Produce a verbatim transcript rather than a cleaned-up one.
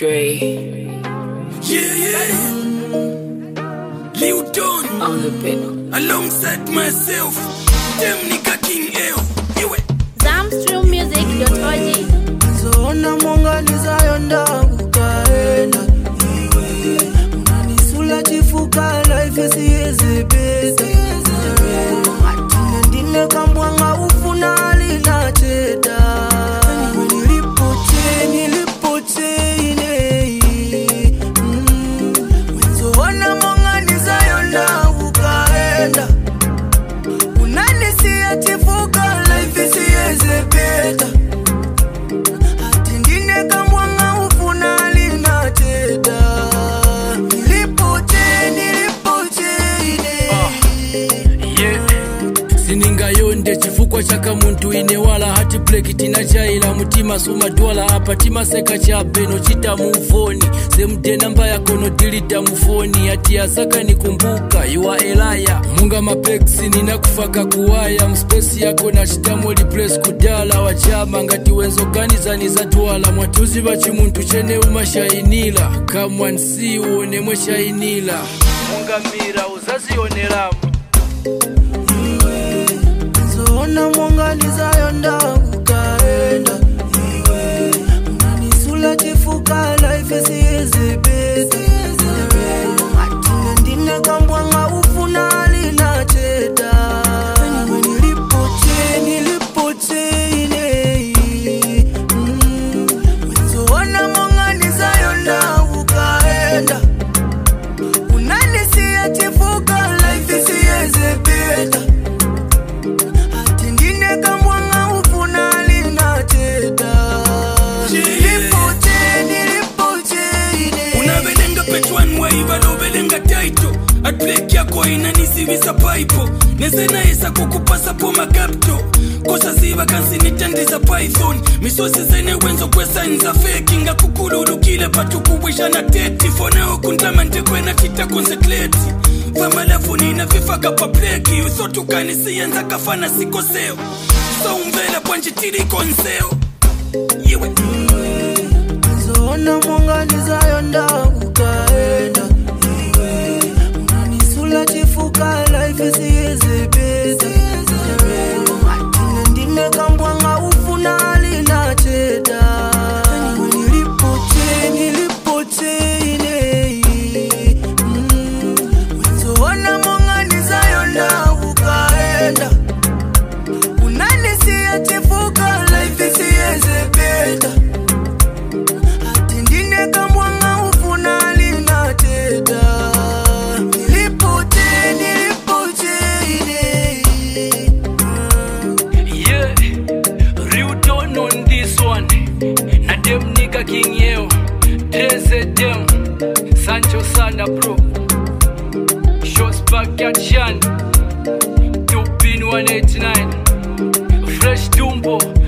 Dre. Yeah, yeah. Lil Don On the bit. alongside myself. Them nigga King L. You it. Zamstream music dot org. Zona monga nizayonda ukaenda unanisula chifuka life siyezi beta atine ndine kambwanga ufuna alina cheta nilipoche nilipoche ine Zona monga nizayonda ukaenda unanisia chifuka life siyezi beta Siningayonde chifukwa chaka muntu ine wala hati pleki tina chaila mutima suma dwala hapa tima seka chape no chita muvoni semde namba ya kono dilita mufoni hati ya saka nikumbuka yuwa elaya munga mapeksi nina kufaka kuwaya mspesi yako na chitamoli press kudala wachama ngati wenzo ganiza niza dwala mwatuzi bachi muntu chene umashainila kamwa nsi uone mweshainila munga mira uzazi onelamu Zona monga nizayonda ukaenda unanisula chifuka life siyezi beta atine ndine kambwanga ufuna alina cheta nilipoche nilipoche ine Zona monga nizayonda ukaenda unanisia chifuka life siyezi beta Atplek yako inanisiwisa paipo nezena esa kukupasa po magapto kosa ziva kansi nitendiza python misosi zene wenzo kwesa nza fake nga kukululu kile patu kuwisha na teti foneo kundamante kwena chita konsekleti famalafu nina vifaka papleki usotukani siyenza kafana sikoseo so umvela panjitiri konseo Yewe Zona monga nizayonda ukaenda unanisula chifuka life siyezi beta atine ndine kambwanga ufuna alina cheta nilipoche nilipoche ine Zona monga nizayonda ukaenda unanisia chifuka life siyezi beta atindine kambwanga ufuna alina cheta nilipoche nilipoche ine Yeah, Lil Don on this one. Na dem nigga King L. Deze dem Sancho Sana bro. Shots back at Shan. Two pin one eighty-nine. Fresh Dumbo.